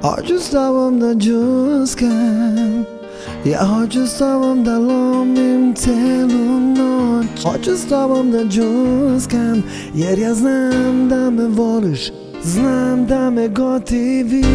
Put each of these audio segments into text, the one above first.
Hoću s tobom da džuskam, ja hoću s tobom da lomim celu noć. Hoću s tobom da džuskam, jer ja znam da me voliš, znam da me gotiviš.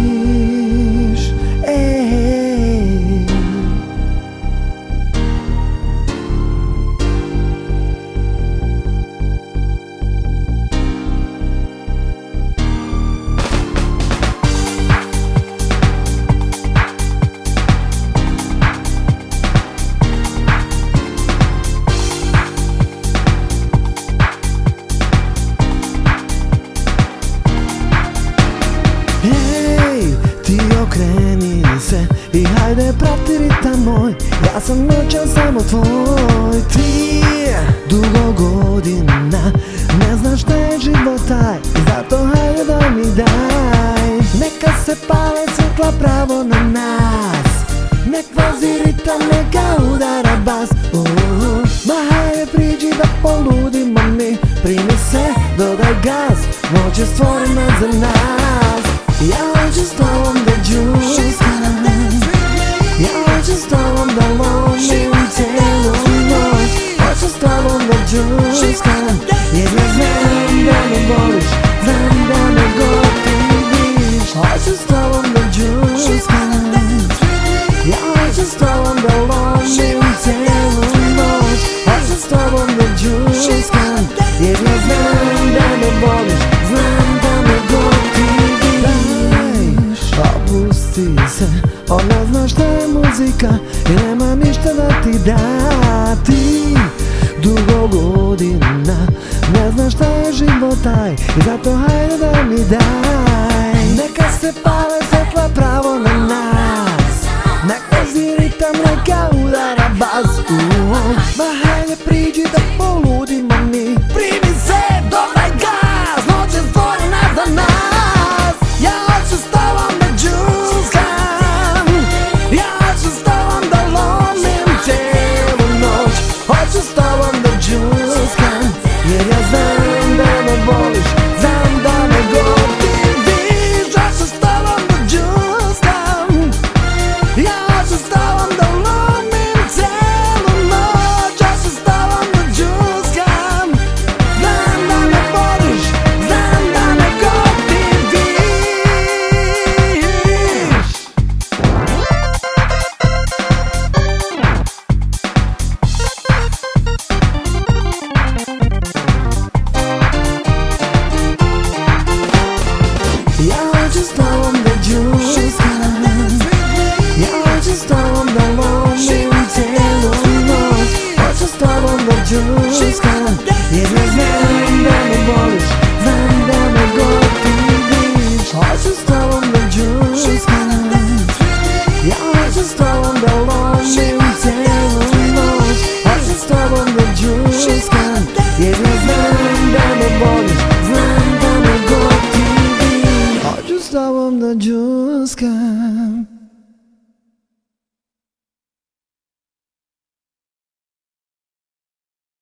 Ti okreni se i hajde prati ritam moj, ja sam noćan samo tvoj. Ti dugo godina ne znaš šta je život taj, zato hajde da mi daj. Neka se pale svjetla pravo na nas, nek vozi ritam, neka udara bas. Ma hajde priđi da poludimo mi, primi se, dodaj gas, noć je stvorena za nas. Ja hoću s tobom da džuskam, ja hoću s tobom da lomim celu noć. Hoću s tobom da džuskam, jer ja znam da me voliš, znam da me gotiviš. Hoću s tobom da džuskam, ja hoću s tobom da lomim celu noć. Hoću s tobom da džuskam, jer ja znam da me voliš, znam da me gotiviš. Opusti se, ona zna šta je muzika i nema ništa da ti da. Ti dugo godina ne znaš šta je život taj, i zato hajde da mi daj. Neka se pale svjetla pravo na nas, nek vozi ritam, neka udara bas. Ma hajde priđi da poludimo mi, primi se, dodaj gas, noć je stvorena za nas. Ja hoću s tobom da džuskam, ja hoću s tobom da lomim celu noć. Hoću s tobom da džuskam, jer ja znam da me voliš, znam da me gotiviš. Hoću s tobom da džuskam, ja hoću s tobom da lomim celu noć. Hoću s tobom da džuskam, znam da me voliš, znam da me gotiviš. Ja hoću s tobom da džuskam, ja hoću s tobom da lomim celu noć. Hoću s tobom da džuskam, jer ja znam da me voliš, znam da me gotiviš. Hoću s tobom da džuskam, ja hoću s tobom da lomim celu noć. Hoću s tobom da džuskam, jer ja znam da me voliš, znam da me gotiviš. Hoću s tobom da džuskam.